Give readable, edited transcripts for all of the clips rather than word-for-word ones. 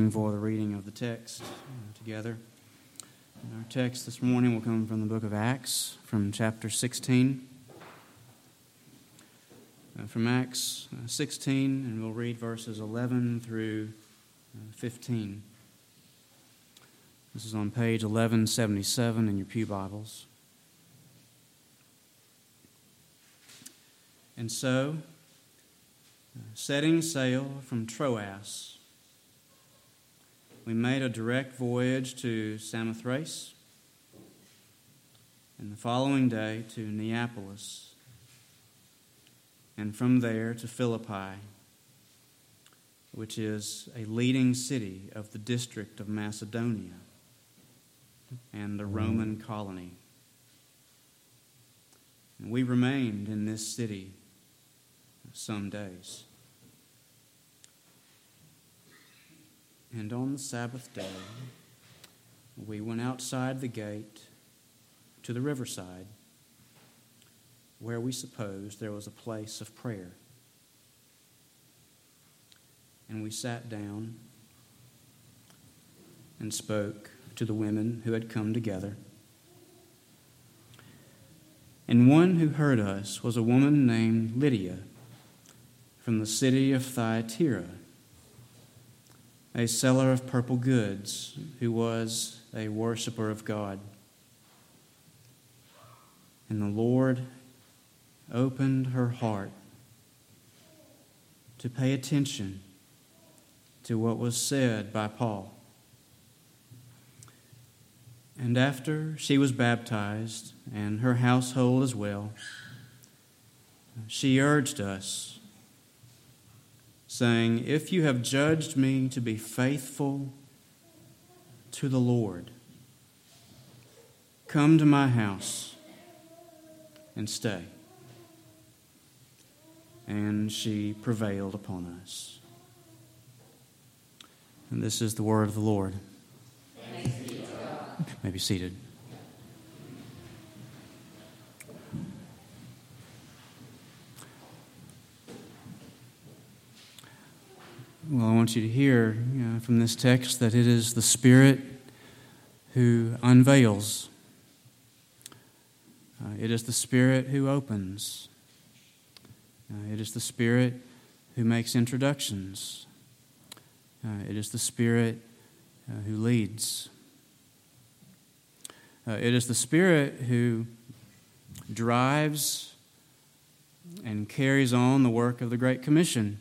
standing for the reading of the text together. And our text this morning will come from the book of Acts, from chapter 16. From Acts 16, and we'll read verses 11 through 15. This is on page 1177 in your pew Bibles. And so, setting sail from Troas, we made a direct voyage to Samothrace, and the following day to Neapolis, and from there to Philippi, which is a leading city of the district of Macedonia and the Roman colony. And we remained in this city some days. And on the Sabbath day, we went outside the gate to the riverside, where we supposed there was a place of prayer. And we sat down and spoke to the women who had come together. And one who heard us was a woman named Lydia from the city of Thyatira, a seller of purple goods who was a worshiper of God. And the Lord opened her heart to pay attention to what was said by Paul. And after she was baptized, and her household as well, she urged us, saying, "If you have judged me to be faithful to the Lord, come to my house and stay." And she prevailed upon us. And this is the word of the Lord. Thanks be to God. You may be seated. Well, I want you to hear from this text that it is the Spirit who unveils. It is the Spirit who opens. It is the Spirit who makes introductions. It is the Spirit who leads. It is the Spirit who drives and carries on the work of the Great Commission.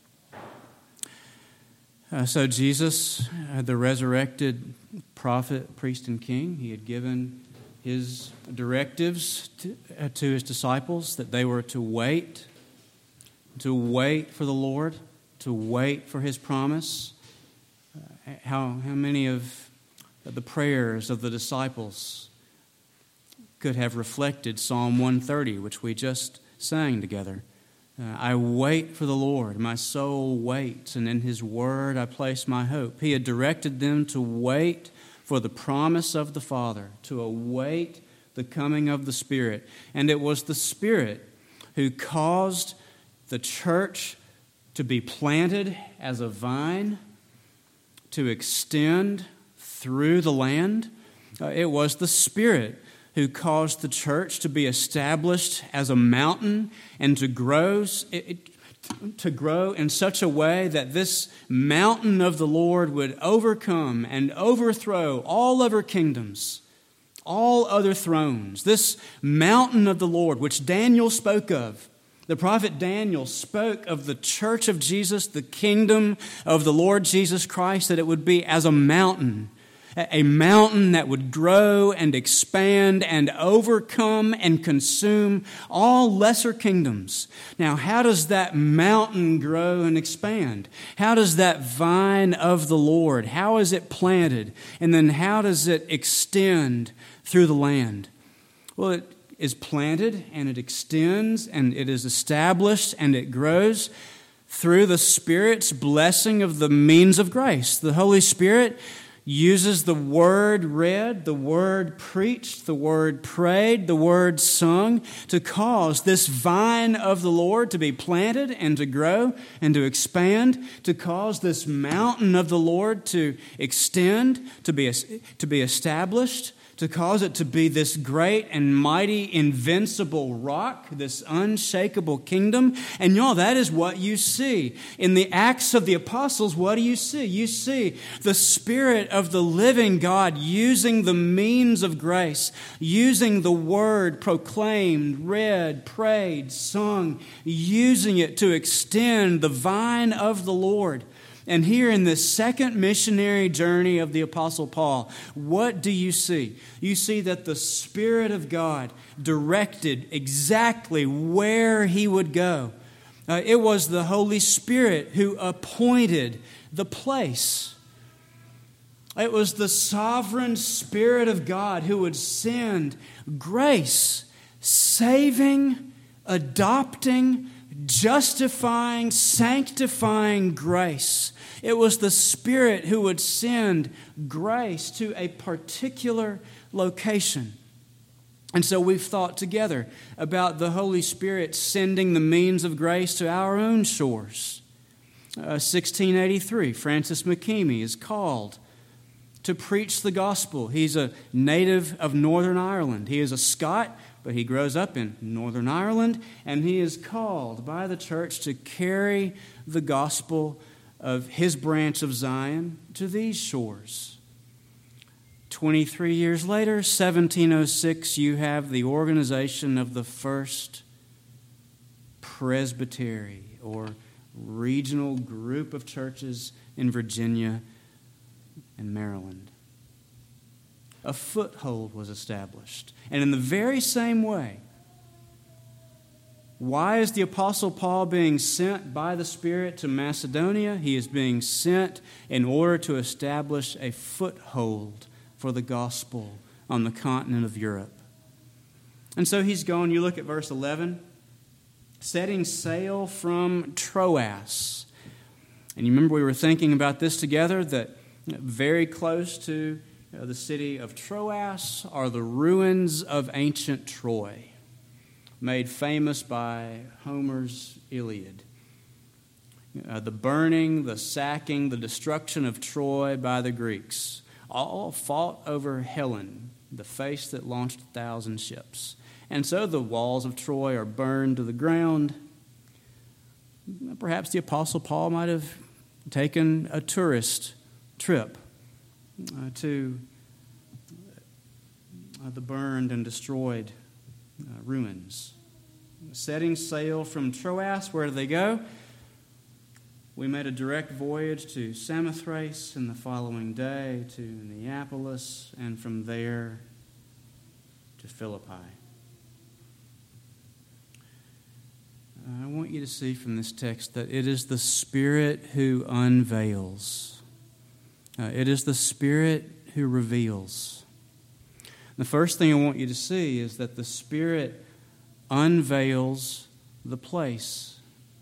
So Jesus, the resurrected prophet, priest, and king, he had given his directives to his disciples that they were to wait for the Lord, to wait for his promise. How many of the prayers of the disciples could have reflected Psalm 130, which we just sang together? I wait for the Lord, my soul waits, and in his word I place my hope. He had directed them to wait for the promise of the Father, to await the coming of the Spirit. And it was the Spirit who caused the church to be planted as a vine, to extend through the land. It was the Spirit who caused the church to be established as a mountain and to grow in such a way that this mountain of the Lord would overcome and overthrow all other kingdoms, all other thrones. This mountain of the Lord, which Daniel spoke of. The prophet Daniel spoke of the church of Jesus, the kingdom of the Lord Jesus Christ, that it would be as a mountain that would grow and expand and overcome and consume all lesser kingdoms. Now, how does that mountain grow and expand? How does that vine of the Lord, how is it planted? And then how does it extend through the land? Well, it is planted and it extends and it is established and it grows through the Spirit's blessing of the means of grace. The Holy Spirit uses the word read, the word preached, the word prayed, the word sung to cause this vine of the Lord to be planted and to grow and to expand, to cause this mountain of the Lord to extend, to be established, to cause it to be this great and mighty invincible rock, this unshakable kingdom. And y'all, that is what you see. In the Acts of the Apostles, what do you see? You see the Spirit of the living God using the means of grace, using the word proclaimed, read, prayed, sung, using it to extend the vine of the Lord. And here in this second missionary journey of the Apostle Paul, what do you see? You see that the Spirit of God directed exactly where he would go. It was the Holy Spirit who appointed the place. It was the sovereign Spirit of God who would send grace, saving, adopting, justifying, sanctifying grace. It was the Spirit who would send grace to a particular location. And so we've thought together about the Holy Spirit sending the means of grace to our own shores. 1683, Francis McKemey is called to preach the gospel. He's a native of Northern Ireland. He is a Scot, but he grows up in Northern Ireland, and he is called by the church to carry the gospel of his branch of Zion to these shores. 23 years later, 1706, you have the organization of the first presbytery or regional group of churches in Virginia and Maryland. A foothold was established. And in the very same way, why is the Apostle Paul being sent by the Spirit to Macedonia? He is being sent in order to establish a foothold for the gospel on the continent of Europe. And so he's going, you look at verse 11, setting sail from Troas. And you remember we were thinking about this together, that very close to the city of Troas are the ruins of ancient Troy, made famous by Homer's Iliad. The burning, the sacking, the destruction of Troy by the Greeks, all fought over Helen, the face that launched 1,000 ships. And so the walls of Troy are burned to the ground. Perhaps the Apostle Paul might have taken a tourist trip to the burned and destroyed ruins. Setting sail from Troas, where do they go? We made a direct voyage to Samothrace, and the following day to Neapolis, and from there to Philippi. I want you to see from this text that it is the Spirit who unveils. It is the Spirit who reveals. The first thing I want you to see is that the Spirit unveils the place.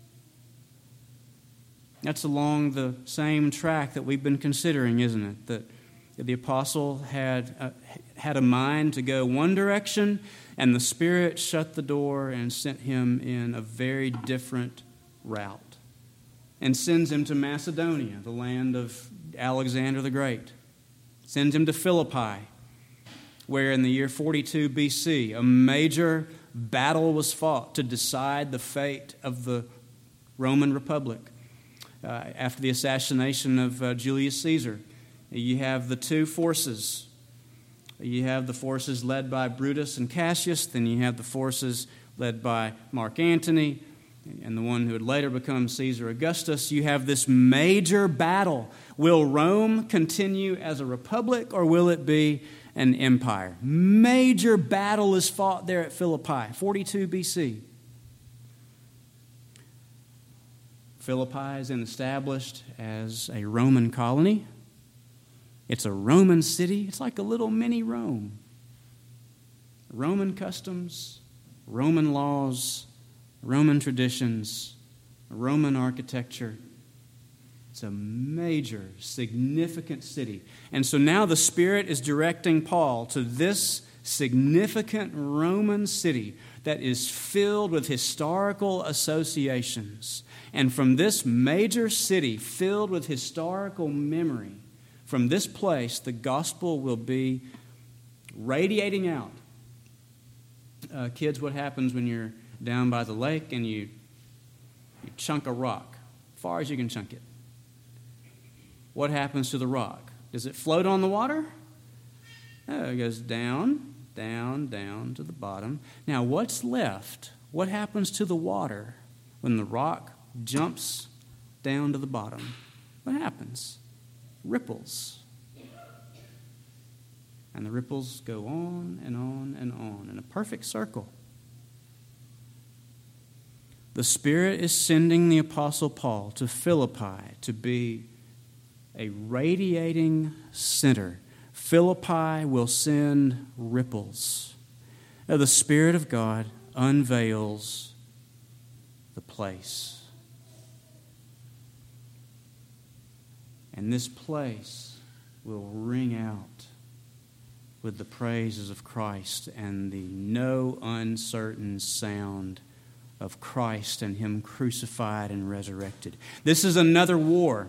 That's along the same track that we've been considering, isn't it? That the apostle had a mind to go one direction, and the Spirit shut the door and sent him in a very different route, and sends him to Macedonia, the land of Alexander the Great. Sends him to Philippi, where in the year 42 BC, a major battle was fought to decide the fate of the Roman Republic. After the assassination of Julius Caesar, you have the two forces. You have the forces led by Brutus and Cassius, then you have the forces led by Mark Antony, and the one who would later become Caesar Augustus. You have this major battle. Will Rome continue as a republic, or will it be an empire? Major battle is fought there at Philippi, 42 BC. Philippi is then established as a Roman colony. It's a Roman city. It's like a little mini Rome. Roman customs, Roman laws, Roman traditions, Roman architecture. It's a major, significant city. And so now the Spirit is directing Paul to this significant Roman city that is filled with historical associations. And from this major city filled with historical memory, from this place, the gospel will be radiating out. Kids, what happens when you're down by the lake and you chunk a rock, as far as you can chunk it? What happens to the rock? Does it float on the water? No, it goes down, down, down to the bottom. Now, what's left? What happens to the water when the rock jumps down to the bottom? What happens? Ripples. And the ripples go on and on and on in a perfect circle. The Spirit is sending the Apostle Paul to Philippi to be a radiating center. Philippi will send ripples. Now, the Spirit of God unveils the place. And this place will ring out with the praises of Christ and the no uncertain sound of Christ and Him crucified and resurrected. This is another war.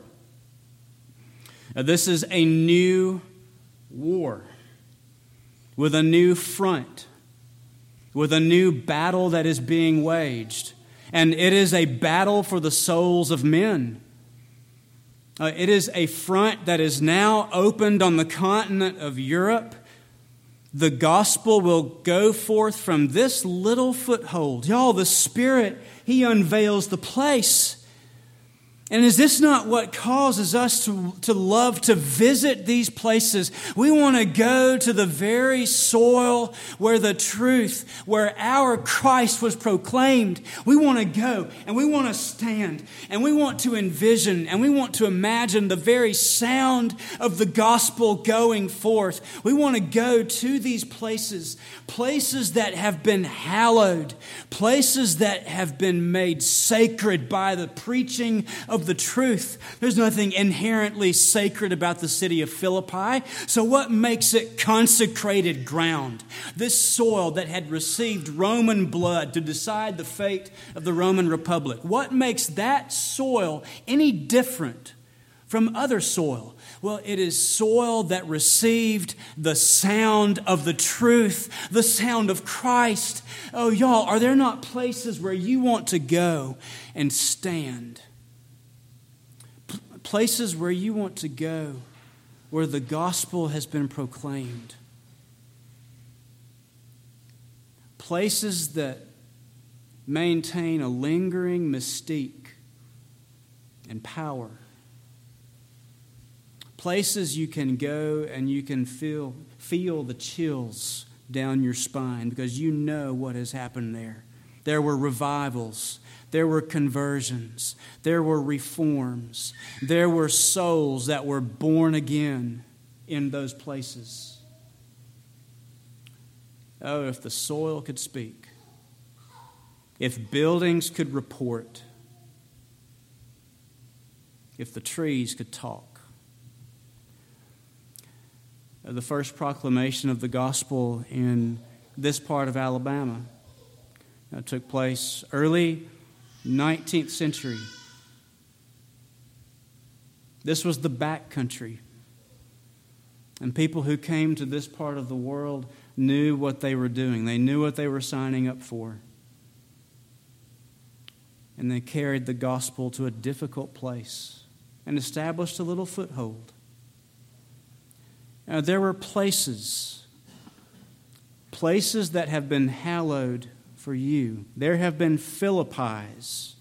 This is a new war with a new front, with a new battle that is being waged. And it is a battle for the souls of men. It is a front that is now opened on the continent of Europe. The gospel will go forth from this little foothold. Y'all, the Spirit, He unveils the place. And is this not what causes us to love to visit these places? We want to go to the very soil where the truth, where our Christ was proclaimed. We want to go and we want to stand and we want to envision and we want to imagine the very sound of the gospel going forth. We want to go to these places, places that have been hallowed, places that have been made sacred by the preaching of the truth. There's nothing inherently sacred about the city of Philippi. So what makes it consecrated ground? This soil that had received Roman blood to decide the fate of the Roman Republic. What makes that soil any different from other soil? Well, it is soil that received the sound of the truth, the sound of Christ. Oh, y'all, are there not places where you want to go and stand? Places where you want to go, where the gospel has been proclaimed. Places that maintain a lingering mystique and power. Places you can go and you can feel the chills down your spine because you know what has happened there. There were revivals. There were conversions. There were reforms. There were souls that were born again in those places. Oh, if the soil could speak. If buildings could report. If the trees could talk. The first proclamation of the gospel in this part of Alabama took place early 19th century. This was the back country. And people who came to this part of the world knew what they were doing. They knew what they were signing up for. And they carried the gospel to a difficult place and established a little foothold. There were places that have been hallowed for you. There have been Philippis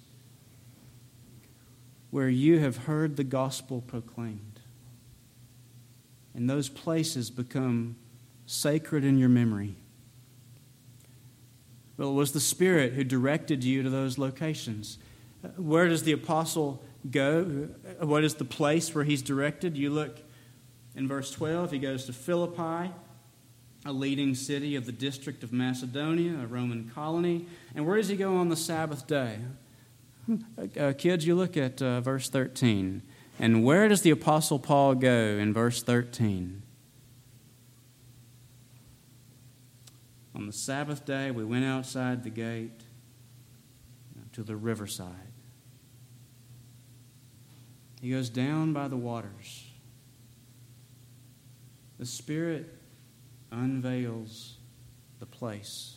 where you have heard the gospel proclaimed. And those places become sacred in your memory. Well, it was the Spirit who directed you to those locations. Where does the apostle go? What is the place where he's directed? You look in verse 12, he goes to Philippi, a leading city of the district of Macedonia, a Roman colony. And where does he go on the Sabbath day? Kids, you look at verse 13. And where does the Apostle Paul go in verse 13? On the Sabbath day, we went outside the gate to the riverside. He goes down by the waters. The Spirit unveils the place.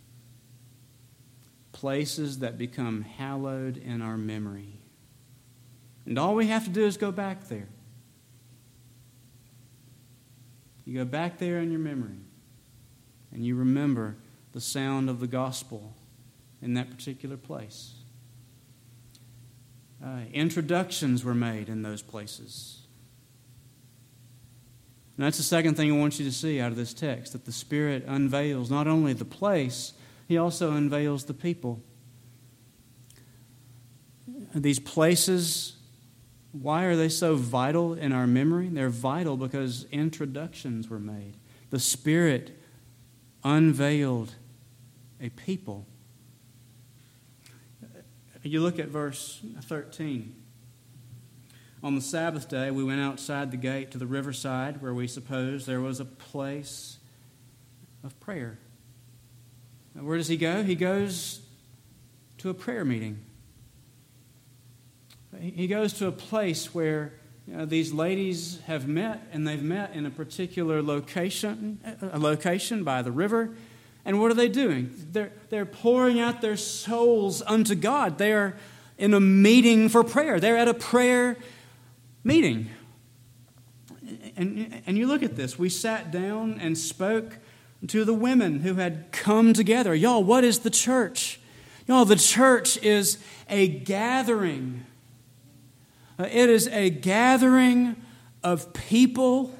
Places that become hallowed in our memory. And all we have to do is go back there. You go back there in your memory, and you remember the sound of the gospel in that particular place. Introductions were made in those places. And that's the second thing I want you to see out of this text, that the Spirit unveils not only the place, He also unveils the people. These places, why are they so vital in our memory? They're vital because introductions were made. The Spirit unveiled a people. You look at verse 13. On the Sabbath day, we went outside the gate to the riverside where we supposed there was a place of prayer. Where does he go? He goes to a prayer meeting. He goes to a place where these ladies have met, and they've met in a particular location by the river. And what are they doing? They're pouring out their souls unto God. They are in a meeting for prayer. They're at a prayer meeting. And you look at this. We sat down and spoke to the women who had come together. Y'all, what is the church? Y'all, the church is a gathering. It is a gathering of people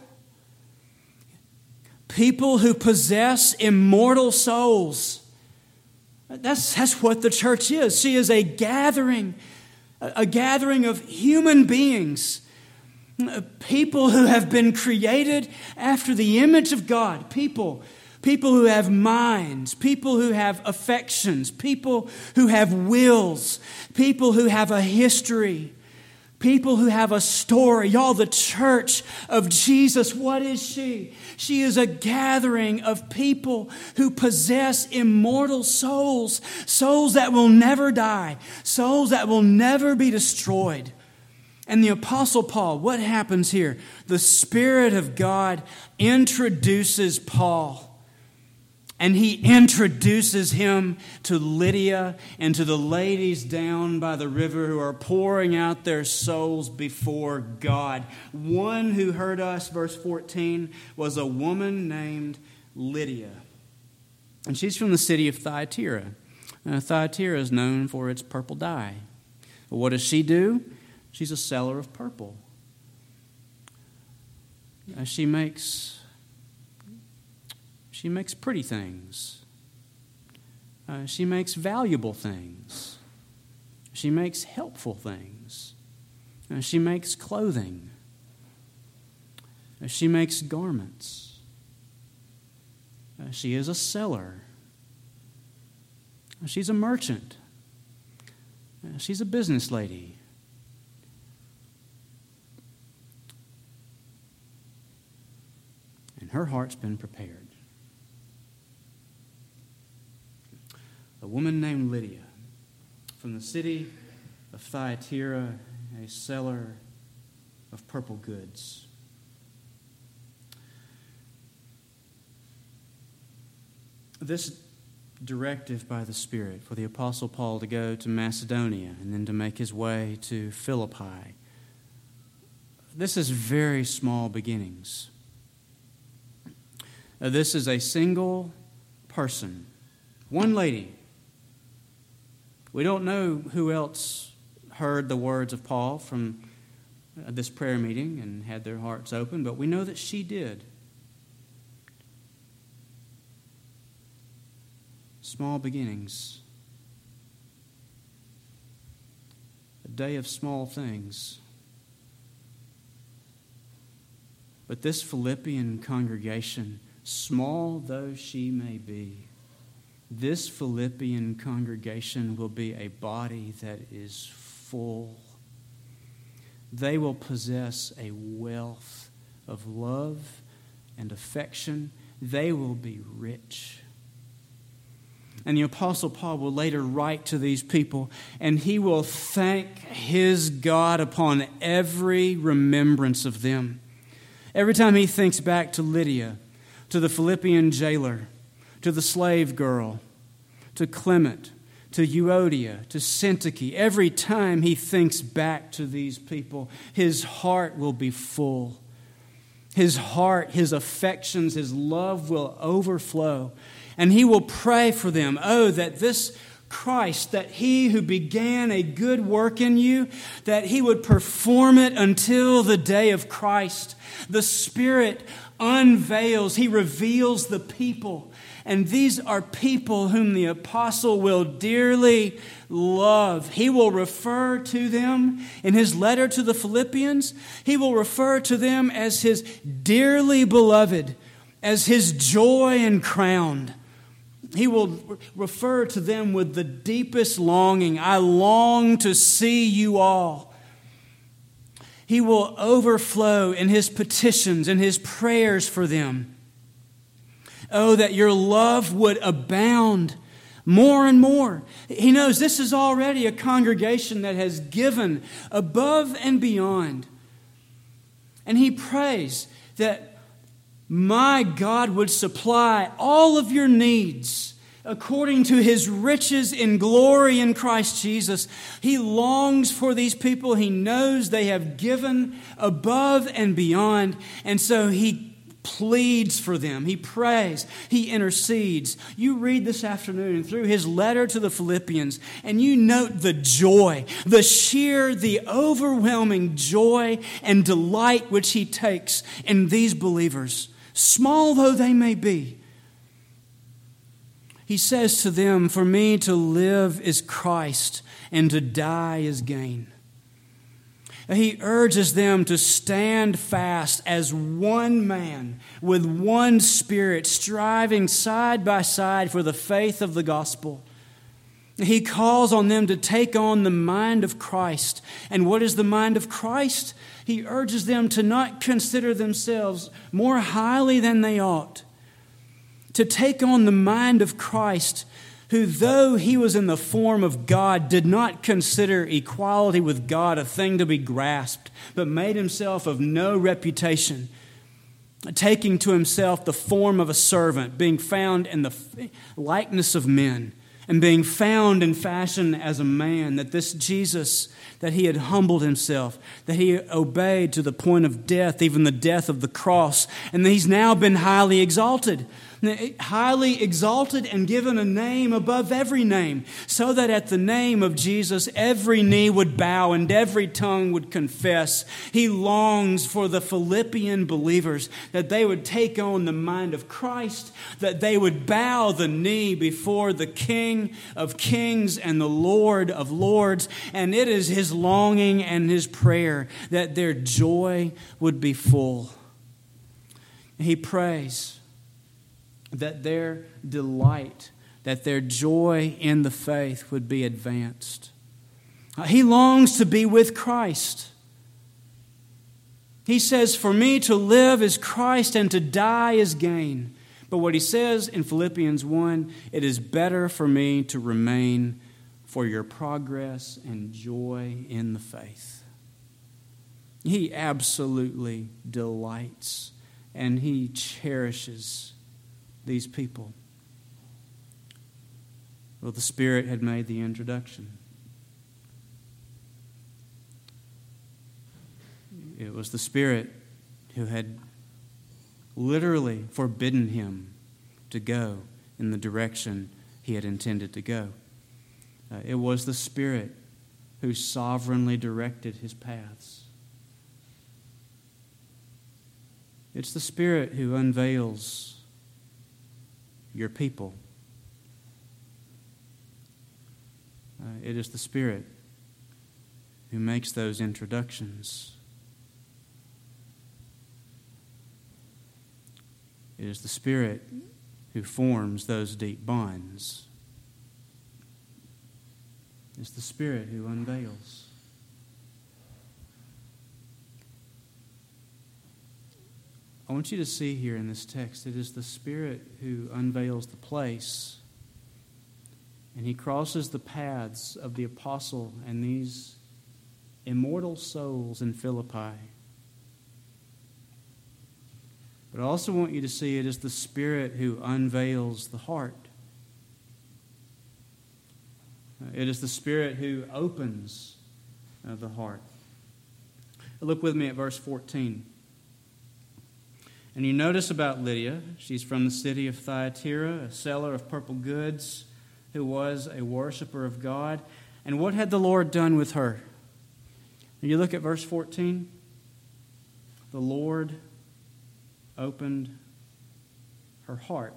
who possess immortal souls. That's what the church is. She is a gathering of human beings, people who have been created after the image of God, people who have minds, people who have affections, people who have wills, people who have a history, people who have a story. Y'all, the church of Jesus, what is she? She is a gathering of people who possess immortal souls, souls that will never die, souls that will never be destroyed. And the Apostle Paul, what happens here? The Spirit of God introduces Paul. And he introduces him to Lydia and to the ladies down by the river who are pouring out their souls before God. One who heard us, verse 14, was a woman named Lydia. And she's from the city of Thyatira. Thyatira is known for its purple dye. But what does she do? She's a seller of purple. She makes pretty things. She makes valuable things. She makes helpful things. She makes clothing. She makes garments. She is a seller. She's a merchant. She's a business lady. And her heart's been prepared. A woman named Lydia, from the city of Thyatira, a seller of purple goods. This directive by the Spirit for the Apostle Paul to go to Macedonia and then to make his way to Philippi, this is very small beginnings. This is a single person, one lady. We don't know who else heard the words of Paul from this prayer meeting and had their hearts open, but we know that she did. Small beginnings. A day of small things. But this Philippian congregation, small though she may be, this Philippian congregation will be a body that is full. they will possess a wealth of love and affection. They will be rich. And the Apostle Paul will later write to these people, and he will thank his God upon every remembrance of them. Every time he thinks back to Lydia, to the Philippian jailer, to the slave girl, to Clement, to Euodia, to Syntyche, every time he thinks back to these people, his heart will be full. His heart, his affections, his love will overflow. And he will pray for them. Oh, that this Christ, that he who began a good work in you, that he would perform it until the day of Christ. The Spirit unveils, he reveals the people. And these are people whom the apostle will dearly love. He will refer to them in his letter to the Philippians. He will refer to them as his dearly beloved, as his joy and crown. He will refer to them with the deepest longing. I long to see you all. He will overflow in his petitions and his prayers for them. Oh, that your love would abound more and more. He knows this is already a congregation that has given above and beyond. And he prays that my God would supply all of your needs according to his riches in glory in Christ Jesus. He longs for these people. He knows they have given above and beyond. And so he pleads for them. He prays. He intercedes. You read this afternoon through his letter to the Philippians, and you note the joy, the overwhelming joy and delight which he takes in these believers, small though they may be. He says to them, for me to live is Christ, and to die is gain. He urges them to stand fast as one man with one spirit, striving side by side for the faith of the gospel. He calls on them to take on the mind of Christ. And what is the mind of Christ? He urges them to not consider themselves more highly than they ought. To take on the mind of Christ, who, though he was in the form of God, did not consider equality with God a thing to be grasped, but made himself of no reputation, taking to himself the form of a servant, being found in the likeness of men, and being found in fashion as a man, that this Jesus, that he had humbled himself, that he obeyed to the point of death, even the death of the cross, and that he's now been highly exalted and given a name above every name, so that at the name of Jesus every knee would bow and every tongue would confess. He longs for the Philippian believers, that they would take on the mind of Christ, that they would bow the knee before the King of Kings and the Lord of Lords. And it is his longing and his prayer that their joy would be full. He prays that their delight, that their joy in the faith would be advanced. He longs to be with Christ. He says, for me to live is Christ and to die is gain. But what he says in Philippians 1, it is better for me to remain for your progress and joy in the faith. He absolutely delights and he cherishes these people. Well, the Spirit had made the introduction. It was the Spirit who had literally forbidden him to go in the direction he had intended to go. It was the Spirit who sovereignly directed his paths. It's the Spirit who unveils your people. It is the Spirit who makes those introductions. It is the Spirit who forms those deep bonds. It's the Spirit who unveils. I want you to see here in this text, it is the Spirit who unveils the place. And He crosses the paths of the apostle and these immortal souls in Philippi. But I also want you to see it is the Spirit who unveils the heart. It is the Spirit who opens the heart. Look with me at verse 14. And you notice about Lydia, she's from the city of Thyatira, a seller of purple goods, who was a worshiper of God. And what had the Lord done with her? And you look at verse 14. The Lord opened her heart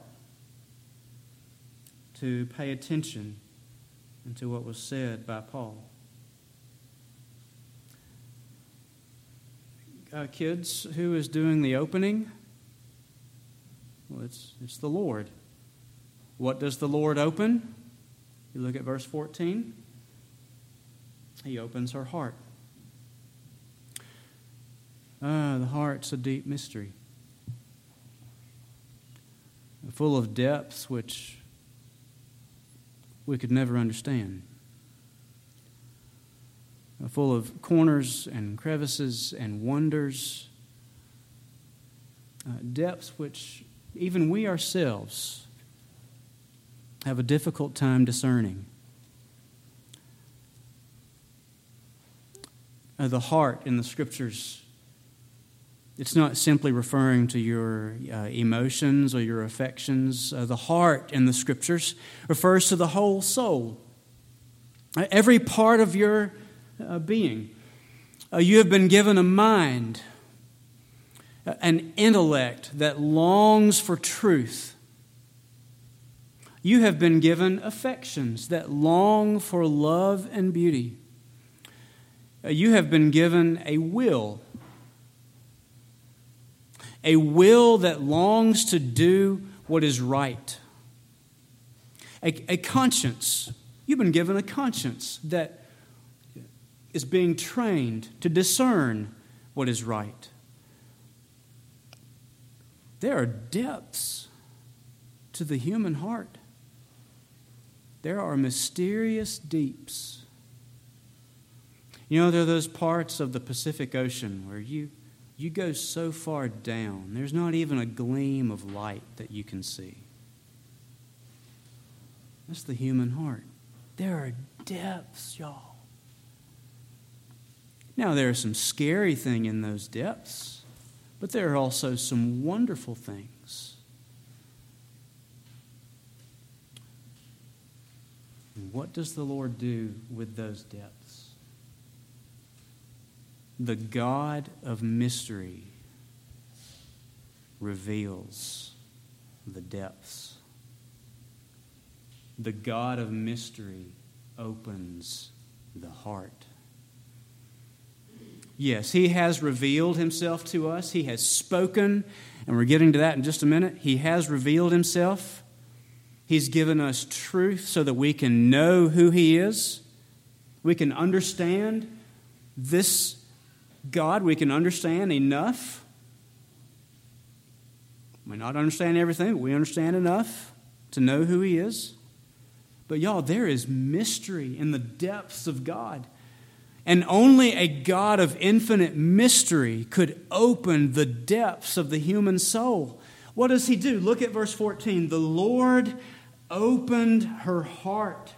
to pay attention to what was said by Paul. Kids, who is doing the opening? Well, it's the Lord. What does the Lord open? You look at verse 14. He opens her heart. The heart's a deep mystery, full of depths which we could never understand, full of corners and crevices and wonders, depths which even we ourselves have a difficult time discerning. The heart in the Scriptures, it's not simply referring to your emotions or your affections. The heart in the Scriptures refers to the whole soul, every part of your being. You have been given a mind, an intellect that longs for truth. You have been given affections that long for love and beauty. You have been given a will that longs to do what is right. A conscience. You've been given a conscience that is being trained to discern what is right. There are depths to the human heart. There are mysterious deeps. You know, there are those parts of the Pacific Ocean where you go so far down, there's not even a gleam of light that you can see. That's the human heart. There are depths, y'all. Now, there are some scary things in those depths, but there are also some wonderful things. And what does the Lord do with those depths? The God of mystery reveals the depths. The God of mystery opens the heart. Yes, He has revealed Himself to us. He has spoken, and we're getting to that in just a minute. He has revealed Himself. He's given us truth so that we can know who He is. We can understand this God. We can understand enough. We may not understand everything, but we understand enough to know who He is. But y'all, there is mystery in the depths of God. And only a God of infinite mystery could open the depths of the human soul. What does He do? Look at verse 14. The Lord opened her heart.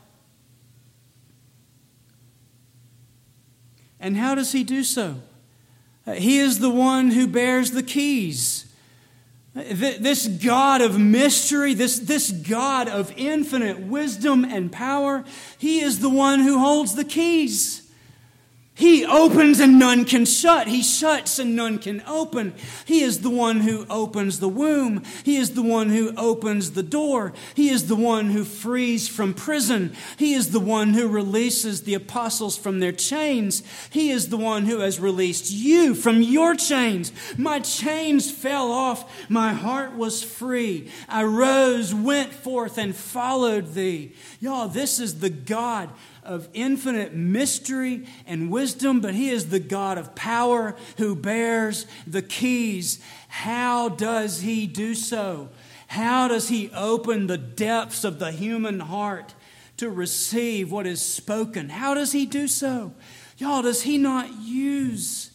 And how does He do so? He is the one who bears the keys. This God of mystery, this God of infinite wisdom and power, He is the one who holds the keys. He opens and none can shut. He shuts and none can open. He is the one who opens the womb. He is the one who opens the door. He is the one who frees from prison. He is the one who releases the apostles from their chains. He is the one who has released you from your chains. My chains fell off. My heart was free. I rose, went forth, and followed thee. Y'all, this is the God of infinite mystery and wisdom, but He is the God of power who bears the keys. How does He do so? How does He open the depths of the human heart to receive what is spoken? How does He do so? Y'all, does He not use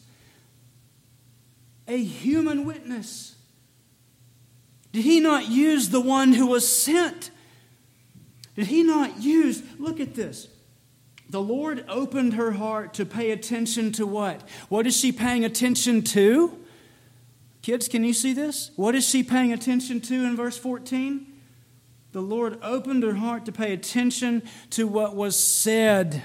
a human witness? Did He not use the one who was sent? Did He not use, look at this. The Lord opened her heart to pay attention to what? What is she paying attention to? Kids, can you see this? What is she paying attention to in verse 14? The Lord opened her heart to pay attention to what was said.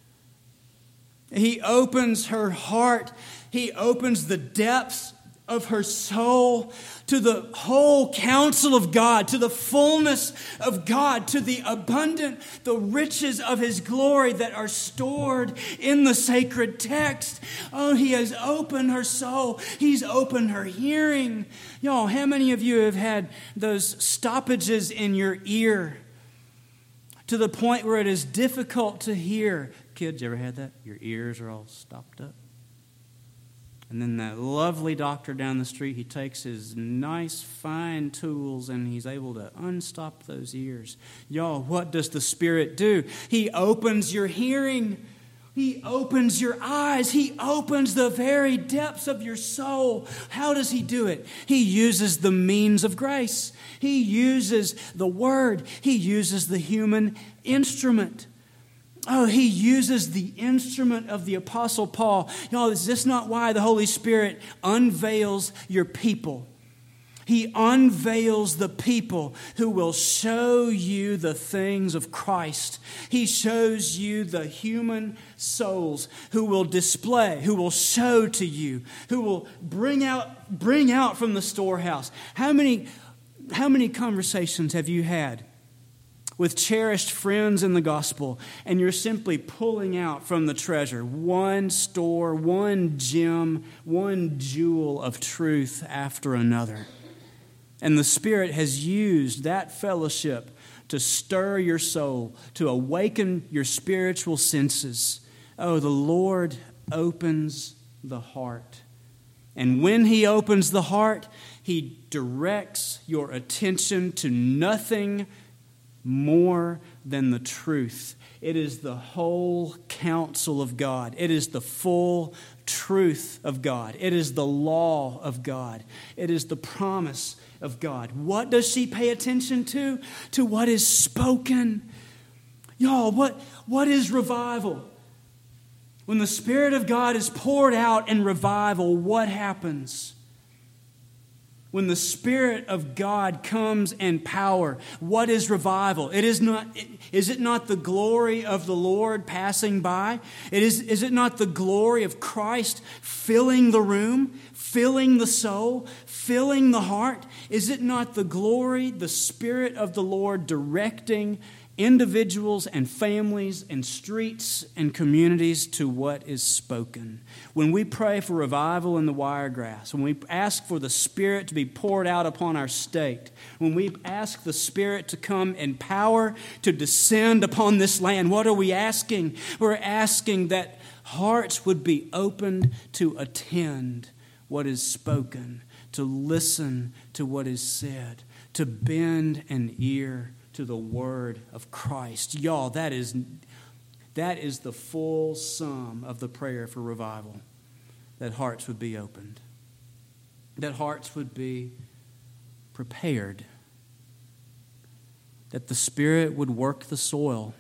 He opens her heart. He opens the depths of her soul to the whole counsel of God, to the fullness of God, to the abundant, the riches of His glory that are stored in the sacred text. Oh, He has opened her soul. He's opened her hearing. Y'all, how many of you have had those stoppages in your ear to the point where it is difficult to hear? Kids, you ever had that? Your ears are all stopped up. And then that lovely doctor down the street, he takes his nice, fine tools and he's able to unstop those ears. Y'all, what does the Spirit do? He opens your hearing. He opens your eyes. He opens the very depths of your soul. How does He do it? He uses the means of grace. He uses the Word. He uses the human instrument. Oh, He uses the instrument of the Apostle Paul. Y'all, is this not why the Holy Spirit unveils your people? He unveils the people who will show you the things of Christ. He shows you the human souls who will display, who will show to you, who will bring out from the storehouse. How many conversations have you had with cherished friends in the gospel, and you're simply pulling out from the treasure one store, one gem, one jewel of truth after another? And the Spirit has used that fellowship to stir your soul, to awaken your spiritual senses. Oh, the Lord opens the heart. And when He opens the heart, He directs your attention to nothing more than the truth. It is the whole counsel of God. It is the full truth of God. It is the law of God. It is the promise of God. What does she pay attention to? To what is spoken. Y'all, what is revival? When the Spirit of God is poured out in revival, what happens? When the Spirit of God comes in power, what is revival? Is it not the glory of the Lord passing by? Is it not the glory of Christ filling the room, filling the soul, filling the heart? Is it not the glory, the Spirit of the Lord directing individuals and families and streets and communities to what is spoken? When we pray for revival in the Wiregrass, when we ask for the Spirit to be poured out upon our state, when we ask the Spirit to come in power to descend upon this land, what are we asking? We're asking that hearts would be opened to attend what is spoken, to listen to what is said, to bend an ear to the word of Christ. Y'all, that is the full sum of the prayer for revival. That hearts would be opened. That hearts would be prepared. That the Spirit would work the soil.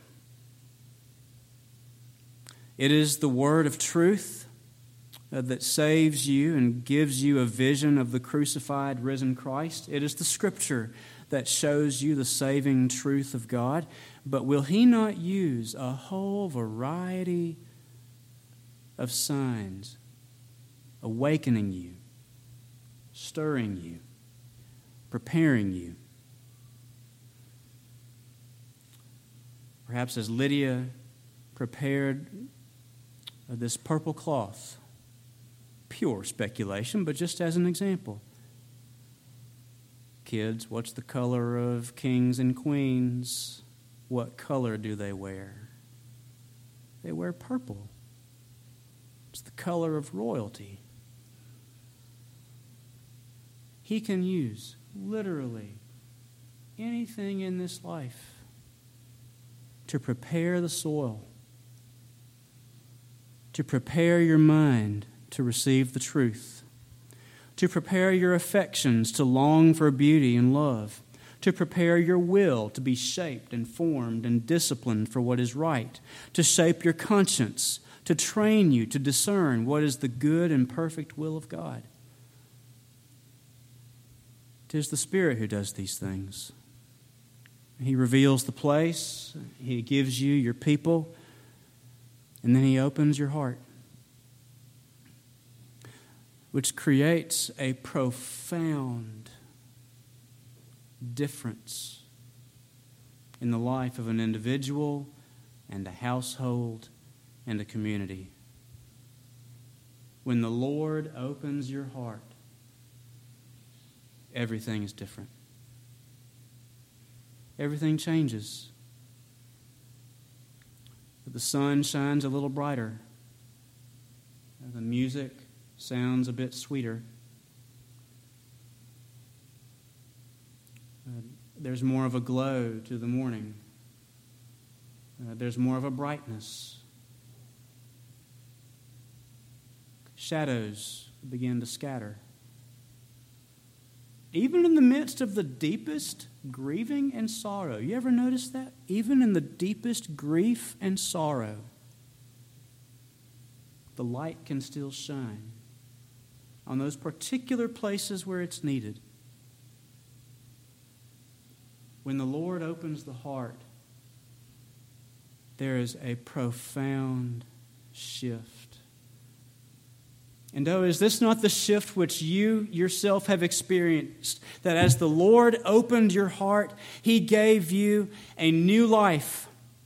It is the word of truth that saves you and gives you a vision of the crucified, risen Christ. It is the Scripture that shows you the saving truth of God. But will He not use a whole variety of signs, awakening you, stirring you, preparing you? Perhaps as Lydia prepared this purple cloth, pure speculation, but just as an example. Kids, what's the color of kings and queens? What color do they wear? They wear purple. It's the color of royalty. He can use literally anything in this life to prepare the soil, to prepare your mind to receive the truth, to prepare your affections to long for beauty and love, to prepare your will to be shaped and formed and disciplined for what is right, to shape your conscience, to train you to discern what is the good and perfect will of God. It is the Spirit who does these things. He reveals the place, He gives you your people, and then He opens your heart, which creates a profound difference in the life of an individual and a household and a community. When the Lord opens your heart, everything is different. Everything changes. The sun shines a little brighter. The music sounds a bit sweeter. There's more of a glow to the morning. There's more of a brightness. Shadows begin to scatter. Even in the midst of the deepest grieving and sorrow. You ever notice that? Even in the deepest grief and sorrow, the light can still shine on those particular places where it's needed. When the Lord opens the heart, there is a profound shift. And oh, is this not the shift which you yourself have experienced? That as the Lord opened your heart, He gave you a new life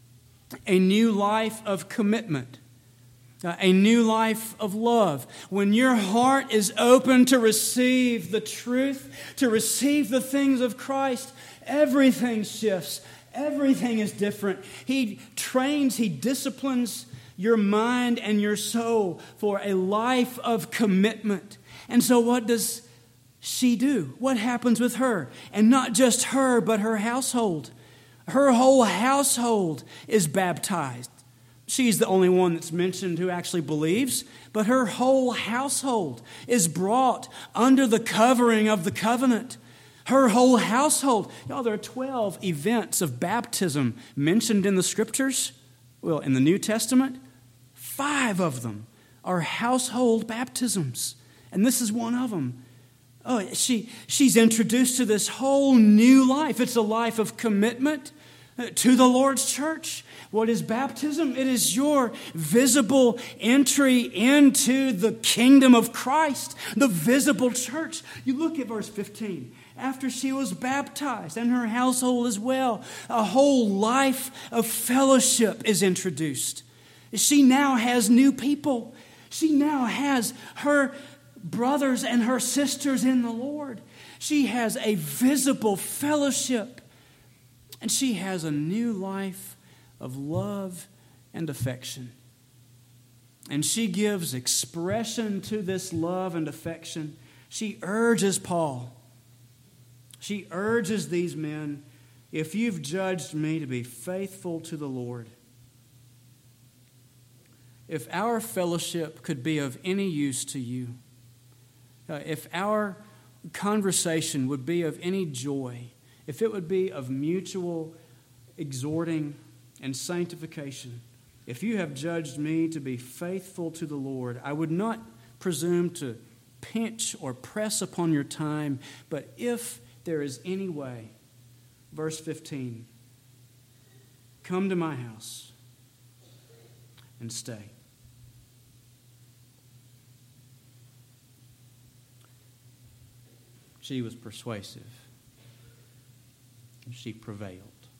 of commitment, a new life of love. When your heart is open to receive the truth, to receive the things of Christ, everything shifts. Everything is different. He trains, He disciplines your mind and your soul for a life of commitment. And so what does she do? What happens with her? And not just her, but her household. Her whole household is baptized. She's the only one that's mentioned who actually believes, but her whole household is brought under the covering of the covenant. Her whole household. Y'all, there are 12 events of baptism mentioned in the Scriptures. Well, in the New Testament, 5 of them are household baptisms. And this is one of them. Oh, she's introduced to this whole new life. It's a life of commitment to the Lord's church. What is baptism? It is your visible entry into the kingdom of Christ, the visible church. You look at verse 15. After she was baptized, and her household as well, a whole life of fellowship is introduced. She now has new people. She now has her brothers and her sisters in the Lord. She has a visible fellowship. And she has a new life of love and affection. And she gives expression to this love and affection. She urges Paul. She urges these men, if you've judged me to be faithful to the Lord, if our fellowship could be of any use to you, if our conversation would be of any joy, if it would be of mutual exhorting and sanctification, if you have judged me to be faithful to the Lord, I would not presume to pinch or press upon your time, but if there is any way, verse 15, come to my house and stay. She was persuasive. She prevailed.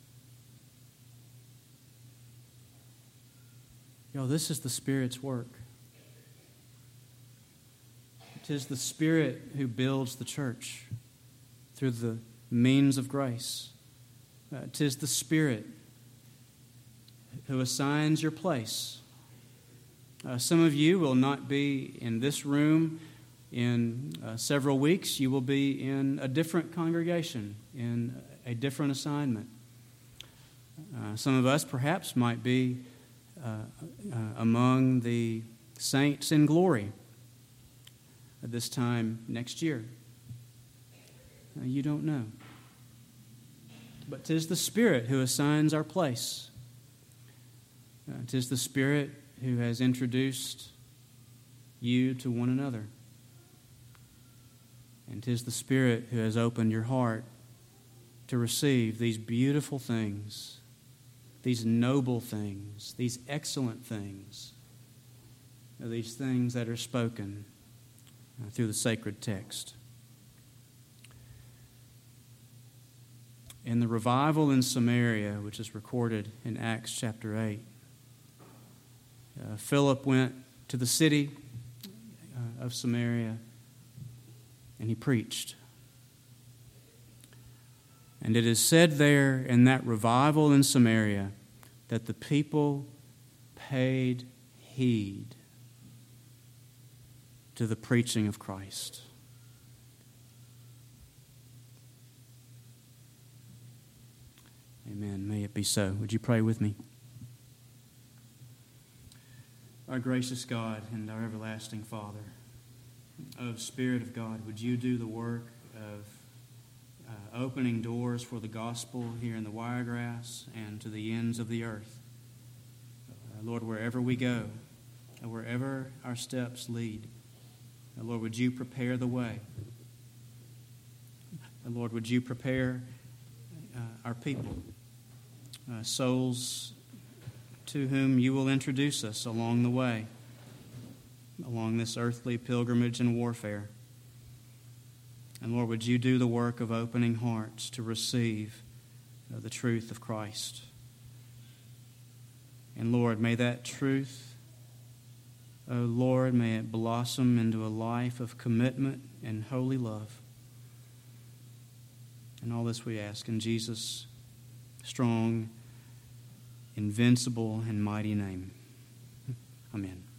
This is the Spirit's work. It is the Spirit who builds the church through the means of grace. It is the Spirit who assigns your place Some of you will not be in this room in several weeks. You will be in a different congregation, in a different assignment. Some of us perhaps might be among the saints in glory at this time next year. You don't know. But 'tis the Spirit who assigns our place. 'Tis the Spirit who has introduced you to one another. And 'tis the Spirit who has opened your heart to receive these beautiful things, these noble things, these excellent things, these things that are spoken through the sacred text. In the revival in Samaria, which is recorded in Acts chapter 8, Philip went to the city of Samaria and he preached. And it is said there in that revival in Samaria that the people paid heed to the preaching of Christ. Amen. May it be so. Would you pray with me? Our gracious God and our everlasting Father, O Spirit of God, would you do the work of opening doors for the gospel here in the Wiregrass and to the ends of the earth. Lord, wherever we go, wherever our steps lead, Lord, would you prepare the way? Lord, would you prepare our people, souls to whom you will introduce us along the way, along this earthly pilgrimage and warfare. And Lord, would you do the work of opening hearts to receive the truth of Christ. And Lord, may that truth, oh Lord, may it blossom into a life of commitment and holy love. And all this we ask in Jesus' strong, invincible, and mighty name. Amen.